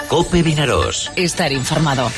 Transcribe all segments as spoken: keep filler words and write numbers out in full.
COPE Vinaròs. Estar informado.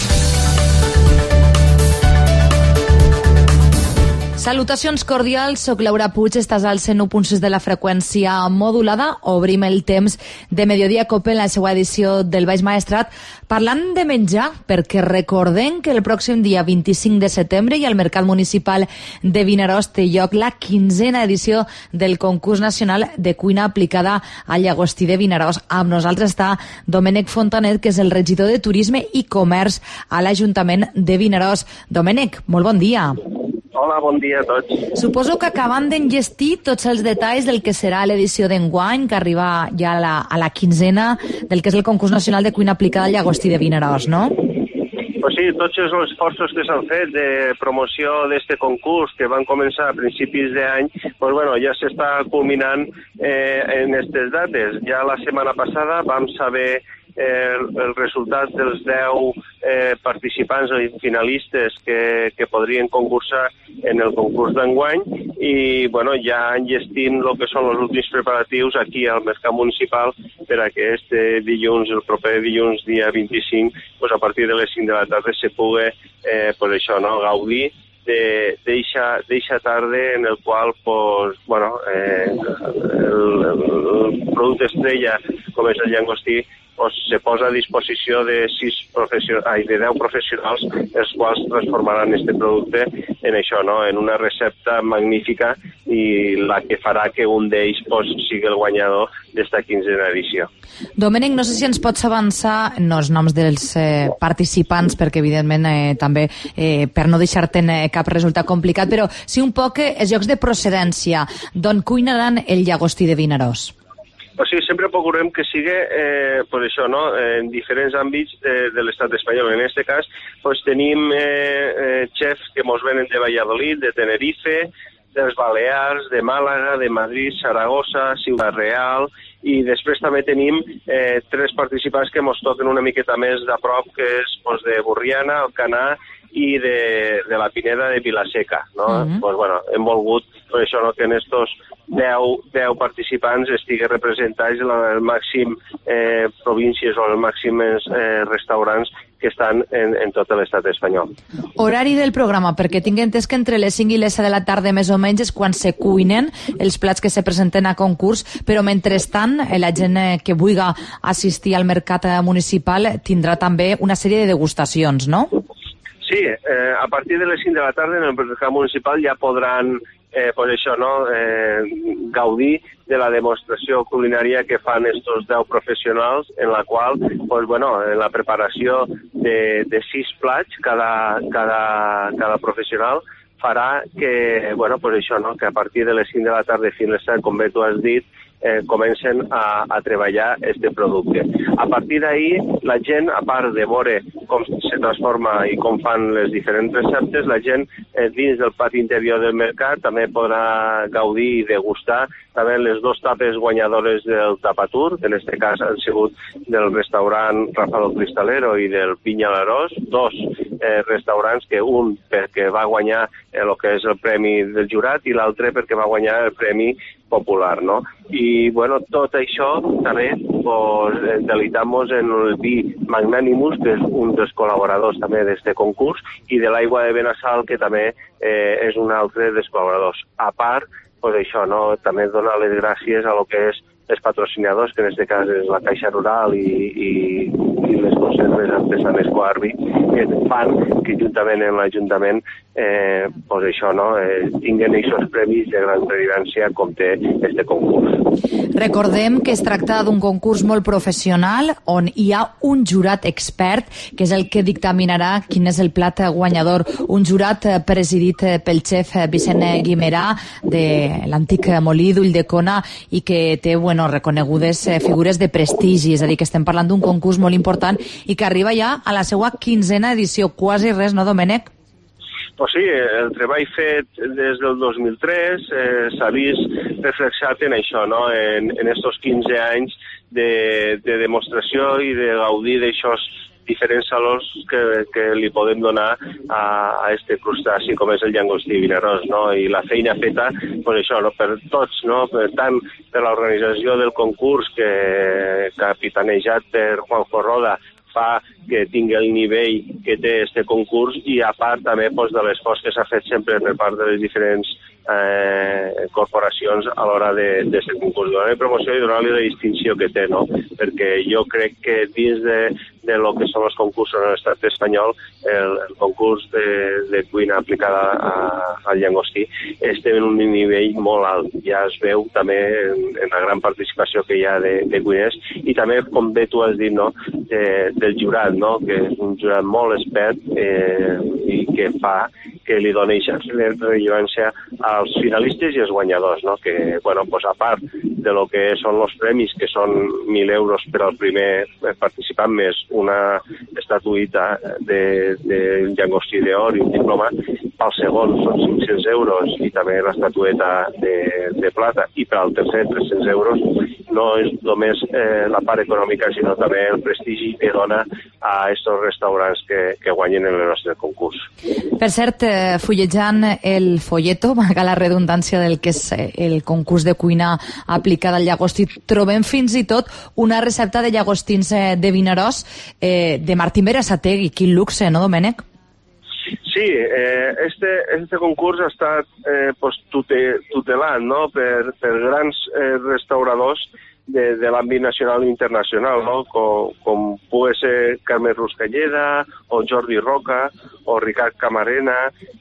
Salutacions cordials, soc Laura Puig, estàs al cent u punt sis de la freqüència modulada. Obrim el temps de Mediodia COPE en la seva edició del Baix Maestrat parlant de menjar, perquè recordem que el pròxim dia vint-i-cinc de setembre i al Mercat Municipal de Vinaròs té lloc la quinzena edició del concurs nacional de cuina aplicada al llagostí de Vinaròs. Amb nosaltres està Domènec Fontanet, que és el regidor de Turisme i Comerç a l'Ajuntament de Vinaròs. Domènec, molt bon dia. Hola, bon dia a tots. Suposo que acabant d'enllestir tots els detalls del que serà l'edició d'enguany, que arriba ja a la, a la quinzena del que és el concurs nacional de cuina aplicada al llagostí de Vinaròs, no? Pues sí, tots els esforços que s'han fet de promoció d'este concurs, que van començar a principis d'any, pues bueno, ja s'està culminant eh, en aquestes dates. Ja la setmana passada vam saber eh, el resultat dels deu eh, participants i finalistes que, que podrien concursar en el concurs d'enguany i bueno, ja enllestim el que són els últims preparatius aquí al Mercat Municipal per a que este dilluns, el proper dilluns, dia vint-i-cinc, pues a partir de les cinc de la tarda se pugui eh, pues això, no, gaudir d'eixa tarda en el qual pues, bueno, eh, el, el producte estrella, com és el llagostí, pues, se posa a disposició de, sis profession... Ai, de deu professionals, els quals transformaran este producte en això, no? En una recepta magnífica i la que farà que un d'ells pues, sigui el guanyador d'esta quinzena edició. Domènec, no sé si ens pots avançar en els noms dels eh, participants, perquè evidentment eh, també eh, per no deixar-te'n eh, cap resultat complicat, però sí un poc eh, els llocs de procedència d'on cuinaran el llagostí de Vinaròs. O sigui, sempre procurem que sigui eh, pues això, no? En diferents àmbits de, de l'estat espanyol. En aquest cas, pues, tenim eh, eh, xefs que mos venen de Valladolid, de Tenerife, dels Balears, de Màlaga, de Madrid, Saragossa, Ciutat Real, i després també tenim eh, tres participants que mos toquen una miqueta més de prop, que és pues, de Borriana, Alcanar i de, de la Pineda de Vilaseca, no? Mm-hmm. Pues, bueno, hem volgut per això, no, que en estos deu, deu participants estigui representats en el màxim eh, províncies o els màxims eh, restaurants que estan en, en tot l'estat espanyol. Horari del programa, perquè tinc entès que entre les cinc i les set de la tarda més o menys és quan se cuinen els plats que se presenten a concurs, però mentrestant la gent que vulgui assistir al mercat municipal tindrà també una sèrie de degustacions, no? Sí, eh, a partir de les cinc de la tarda en el mercat municipal ja podran eh, pues això, no, eh, gaudir de la demostració culinària que fan estos deu professionals, en la qual, pues, bueno, en la preparació de, de sis plats cada, cada, cada professional farà que, bueno, pues això, no, que a partir de les cinc de la tarda fins a les set, com bé tu has dit, eh, comencen a, a treballar este producte. A partir d'ahir, la gent, a part de veure com se transforma i com fan les diferents receptes, la gent eh, dins del pati interior del mercat també podrà gaudir i degustar també les dues tapes guanyadores del Tapatur, que en aquest cas han sigut del restaurant Rafa del Cristalero i del Pinya l'Arós, dos eh, restaurants que un perquè va guanyar el que és el premi del jurat i l'altre perquè va guanyar el premi popular, no? I, bueno, tot això també pues, deleitam-nos en el vi Magnanimus, que és un dels col·laboradors també d'este concurs, i de l'aigua de Benassal, que també eh, és un altre dels col·laboradors. A part, pues, això, no? També donar les gràcies a lo que és els patrocinadors, que en aquest cas és la Caixa Rural i, i, i les conserves artesanes Coarbi, que fan que juntament amb l'Ajuntament eh, pues això, no? eh, tinguen aquests premis de gran rellevància com té este concurs. Recordem que es tracta d'un concurs molt professional on hi ha un jurat expert, que és el que dictaminarà quin és el plat guanyador. Un jurat presidit pel xef Vicent Guimerà de l'antic molí d'Ulldecona i que té, bueno, reconegudes figures de prestigi, és a dir, que estem parlant d'un concurs molt important i que arriba ja a la seva quinzena edició, quasi res, no, Domènec? Pues sí, el treball fet des del dos mil tres eh, s'ha vist reflexat en això, no? En, en estos quinze anys de, de demostració i de gaudir d'aixòs diferents salors que, que li podem donar a, a este crustaci com és el llangostí Vinaròs, no? I la feina feta, pues això, no? Per tots, no? Per tant, per l'organització del concurs que capitanejat per Juanjo Roda fa que tingui el nivell que té este concurs i a part també pues, de l'esforç que s'ha fet sempre per part de les diferents eh, corporacions a l'hora d'aquest concurs. Donar-li promoció i donar-li la distinció que té, no? Perquè jo crec que dins de, de lo que són els concursos en l'estat espanyol, el, el concurs de, de cuina aplicada a, al llangostí estem en un nivell molt alt. Ja es veu també en, en la gran participació que hi ha de, de cuiners i també, com bé tu has dit, no? de, del jurat, no? Que és un jurat molt expert eh, i que fa que li doni rellevància als finalistes i als guanyadors, no? Que, bueno, pues a part de lo que són els premis, que són mil euros per al primer participant, més una estatuïta de, de llangostí d'or i un diploma, pel segon són cinc-cents euros i també l'estatueta de, de plata, i per al tercer tres-cents euros. No és només eh, la part econòmica, sinó també el prestigi que dona a aquests restaurants que, que guanyen en el nostre concurs. Per cert, eh, fullejant el folleto, valga la redundància del que és el concurs de cuina aplicada al llagostí, trobem fins i tot una recepta de llagostins eh, de Vinaròs eh, de Martín Berasategui. Quin luxe, no, Domènec? Sí, eh, este, este concurs ha estat eh, pues, tute, tutelat, no? per, per grans eh, restauradors de, de l'àmbit nacional i internacional, no? com, com pugui ser Carme Ruscalleda o Jordi Roca o Ricard Camarena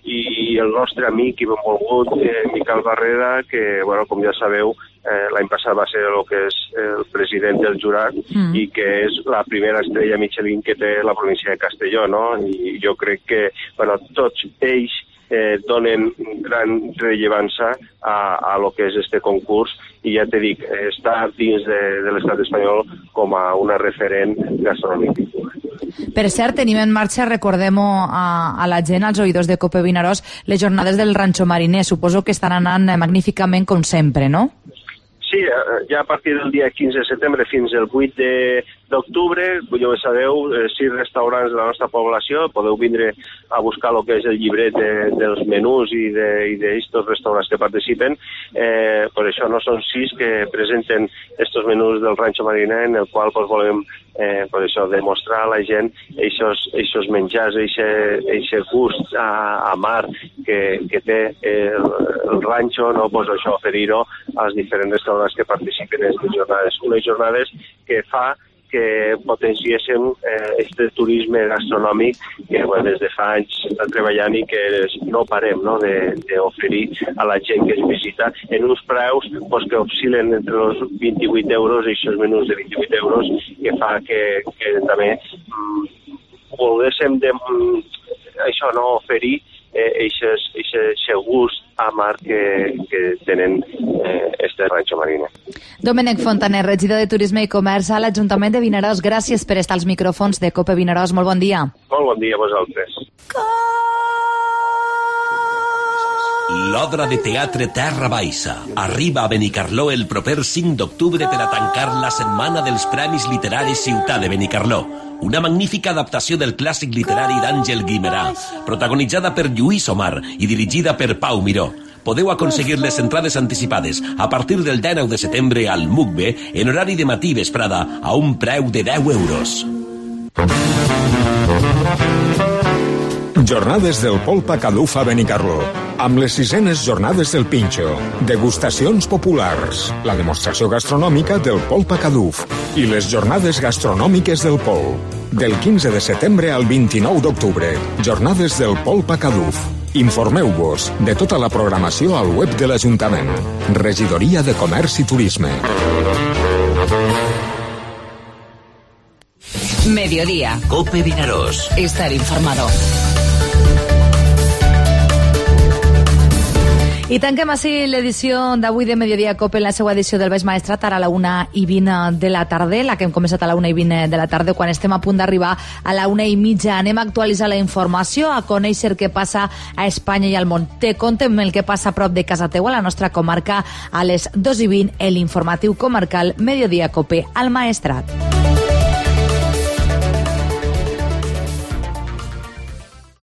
i el nostre amic i benvolgut eh, Miquel Barrera, que, bueno, com ja sabeu, eh, l'any passat va ser el que és el president del jurat mm. i que és la primera estrella Michelin que té la província de Castelló, no? I jo crec que, bueno, tots ells eh, donen gran rellevància a, a lo que és este concurs i ja t'he dit, està dins de, de l'estat espanyol com a una referent gastronòmica. Per cert, tenim en marxa, recordem-ho a, a la gent, als oïdors de Cope Vinaròs, les jornades del Ranxo Mariner. Suposo que estan anant magníficament com sempre, no? Sí, ja a partir del dia quinze de setembre fins al vuit d'octubre, ja ho sabeu, sis restaurants de la nostra població, podeu vindre a buscar el que és el llibret de, dels menús i d'aquests restaurants que participen. Eh, per això no són sis que presenten aquests menús del Ranxo Mariner, en el qual pues, volem eh, per això, demostrar a la gent aquests menjars, aquest gust a, a mar que, que té el, el ranxo, no? Pues això, oferir-ho als diferents restaurants que participen en aquestes jornades. Unes jornades que fa que potenciéssim aquest eh, turisme gastronòmic que bueno, des de fa anys s'està treballant i que no parem no, d'oferir a la gent que es visita en uns preus pues, que oscil·len entre els vint-i-vuit euros i aquests menús de vint-i-vuit euros que fa que, que també mm, volguéssim de, mm, això, no, oferir aquest eh, gust a mar que, que tenen eh, este Ranxo Mariner. Domènec Fontaner, regidor de Turisme i Comerç a l'Ajuntament de Vinaròs, gràcies per estar als micròfons de Cope Vinaròs. Molt bon dia. Molt bon dia a vosaltres. L'Odra de Teatre Terra Baixa arriba a Benicarló el proper cinc d'octubre per a tancar la setmana dels Premis Literaris Ciutat de Benicarló. Una magnífica adaptació del clàssic literari d'Àngel Guimerà, protagonitzada per Lluís Omar i dirigida per Pau Miró. Podeu aconseguir les entrades anticipades a partir del dinou de setembre al M U C B en horari de matí vesprada a un preu de deu euros. Jornades del Polpa Caduf a Benicarló, amb les sisenes jornades del Pinxo, degustacions populars, la demostració gastronòmica del Polpa Caduf i les jornades gastronòmiques del Pol. Del quinze de setembre al vint-i-nou d'octubre, jornades del Polpa Caduf. Informeu-vos de tota la programació al web de l'Ajuntament. Regidoria de Comerç i Turisme. Mediodía. Cope Vinaròs. Estar informado. I tanquem així l'edició d'avui de Mediodía Cope en la seva edició del Baix Maestrat, ara a la una i vint de la tarda, la que hem començat a la una i vint de la tarda, quan estem a punt d'arribar a la una i mitja. Anem a actualitzar la informació, a conèixer què passa a Espanya i al món. Te contem el que passa a prop de casa teua, a la nostra comarca, a les dos i vint, en l'informatiu comarcal Mediodía Cope al Maestrat.